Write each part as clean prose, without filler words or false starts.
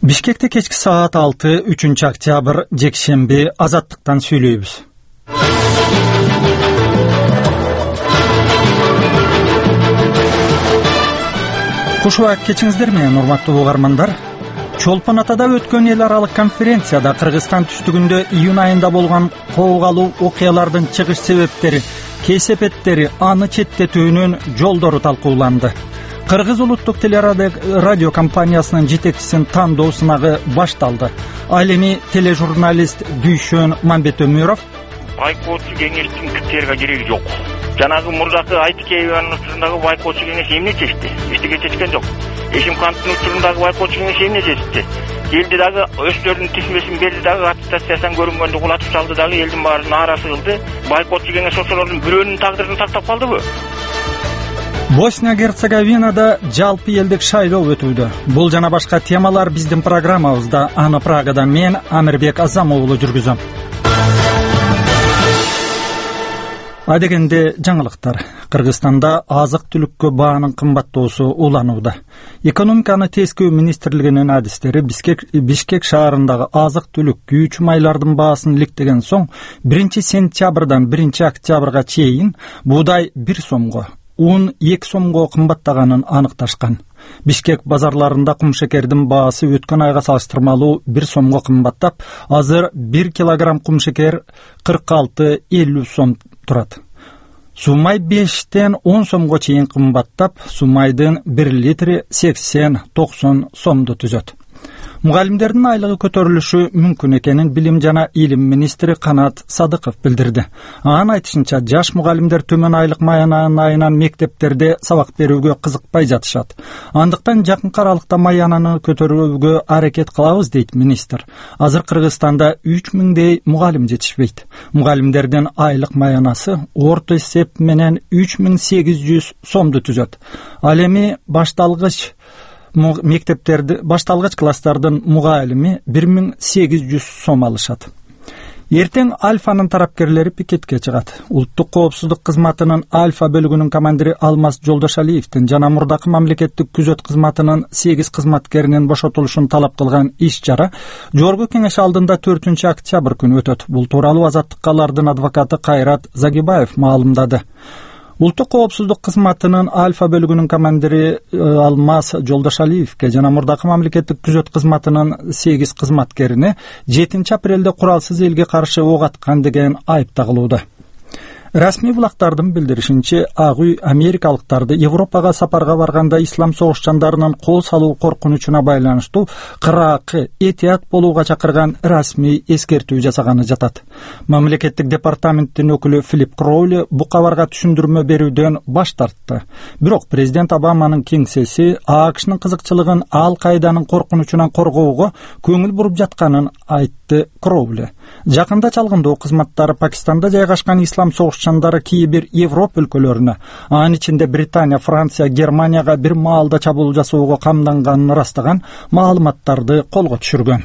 Бишкекте кечки саат 6, 3 октябрь, жекшемби, Азаттыктан сүйлөйбүз. Куш убак кечиңиздерби, урматтуу угармандар. Чолпон Атада өткөн эл аралык конференцияда Кыргызстан түштүгүндө июнь айында болгон коогалуу окуялардын чыгыш себептери, кесепеттери, аны четтетүүнүн жолдору талкууланды. Кыргыз улуттук телерадио компаниясынын жетекчисин тандоо сынагы башталды. Ал эми тележурналист Дүйшөн Мамбетөмүров байкоочу кеңештин киртерге кереги жок. Жанагы мурдакы Айтикееванын учурундагы байкоочу кеңеш эмне чечти? Эчтеке чечкен жок. Эшимканттын учурундагы байкоочу кеңеш эмне чечти? Элди дагы өздөрүнүн тизмесин берди дагы аттестациядан көрүнгөндү кулатып салды дагы элдин баары нааразы кылды. Байкоочу кеңеш ошолордун бирөөнүн тагдырын тактап калдыбы? Босния-Герцеговинада жалпы элдик шайлоо өтүүдө. Бул жана башка темалар биздин программабызда. Аны Прагадан мен Амирбек Азам уулу жүргүзөм. Адегенде жаңылыктар. Кыргызстанда азык-түлүккө баанын кымбаттоосу уланууда. Экономиканы тескөө министрлигинин адистери Бишкек шаарындагы азык-түлүк күйүүчү майлардын баасын иликтеген соң 1 сентябрдан 1 октябрга чейин буудай 1 сомго, un 2 сомго кымбаттаганын аныкташкан. Бишкек базарларында кумшекердин баасы өткөн айга салыштырмалуу 1 сомго кымбаттап, азыр 1 килограмм кумшекер 46-50 сом турат. Сумай 5-тен 10 сомго чейин кымбаттап, сумайдын 1 литри 80-90 сомду түзөт. Мугалимдердин айлыгы көтөрүлүшү мүмкүн экенин билим жана илим министри Канат Садыков билдирди. Анын айтышынча, жаш мугалимдер төмөн айлык маянанын айынан мектептерде сабак берүүгө кызыкпай жатышат. Андыктан жакынкы аралыкта маянаны көтөрүүгө аракет кылабыз, дейт министр. Азыр Кыргызстанда 3000дей мугалим жетишпейт. Мугалимдердин айлык маянасы орто эсеп менен 3800 сомду түзөт. Ал эми башталгыч класстардын мугалими 1800 сом алышат. Эртең Альфанын тарапкерлери пикетке чыгат. Улуттук коопсуздук кызматынын Альфа бөлүгүнүн командири Алмаз Жолдошалиевдин жана мурдакы мамлекеттик күзөт кызматынын 8 кызматкеринин бошотулушун талап кылган иш-чара Жогорку кеңеш алдында 4 октябрь күнү өтөт. Бул тууралуу Азаттыкка алардын адвокаты Кайрат Загибаев маалымдады. Улуттук коопсуздук кызматынын Альфа бөлүгүнүн командири Алмаз Жолдошалиевге жана мурдакы мамлекеттик күзөт кызматынын 8 кызматкерине 7 апрелде куралсыз элге каршы ок аткан деген айып тагылууда. Расмий булактардын билдиришинче, Ак үй америкалыктарды Европага сапарга барганда ислам согушчандарынын кол салуу коркунучуна байланыштуу кыраакы этият болууга чакырган расмий эскертүү жасаганы жатат. Мамлекеттик департаменттин өкүлү Филипп Кроули бу кабарга түшүндүрмө берүүдөн баш тартты. Бирок президент Обаманын кеңсеси АКШнын кызыкчылыгын Ал-Кайданын коркунучунан коргоого көңүл буруп жатканын айтты Кроули. Жакында чалгындоо кызматтары Пакистанда жайгашкан ислам согушчандары кээ бир Европа өлкөлөрүнө, анын ичинде Британия, Франция, Германияга бир маалда чабуул жасоого камданганын ырастаган маалыматтарды колго түшүргөн.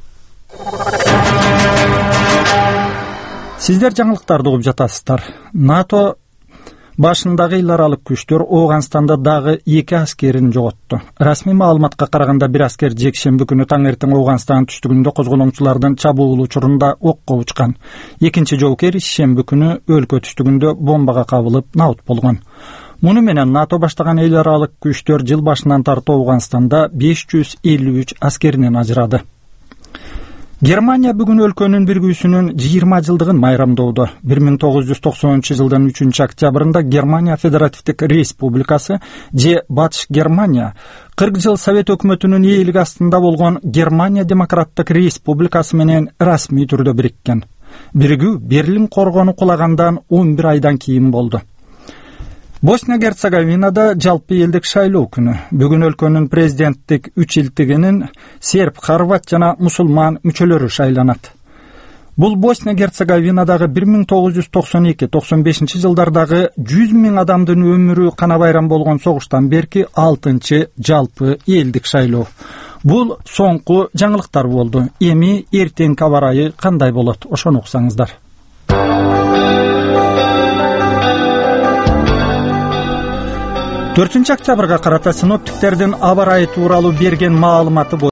Сиздер жаңылыктарды угуп жатасыздар. НАТО башындагы эл аралык күчтөр Ооганстанда дагы 2 аскерин жоготту. Расмий маалыматка караганда бир аскер жекшемби күнү таңертең Ооганстан түштүгүндө козголоңчулардын чабуул учурунда окко учкан. Экинчи жоокер шемби күнү өлкө түштүгүндө бомбага кабылып наут болгон. Муну менен НАТО баштаган эл аралык күчтөр жыл башынан тартып Ооганстанда 553 аскеринен ажырады. Германия бүгүн өлкөнүн биргүүсүнүн 20 жылдыгын майрамдоодо. 1990-жылдын 3 октябрында Германия Федеративдик Республикасы же Батыш Германия 40 жыл Совет өкмөтүнүн ээлиги астында болгон Германия Демократтык Республикасы менен расмий түрдө бириккен. Биригүү Берлин коргону кулагандан 11 айдан кийин болду. Босния-Герцеговинада жалпы элдик шайлоо күнү. Бүгүн өлкөнүн президенттик үчилтигинин серб, хорват жана мусулман мүчөлөрү шайланат. Бул Босния-Герцеговинадагы 1992-95 жылдардагы 100 000 адамдын өмүрү кана байрам болгон согуштан берки 6-чы жалпы элдик шайлоо. Бул соңку жаңылыктар болду. Эми эртеңки аба ырайы кандай болот? Ошону уксаңыздар. 4 октябрга карата синоптиктердин аба ырайы тууралуу берген маалыматы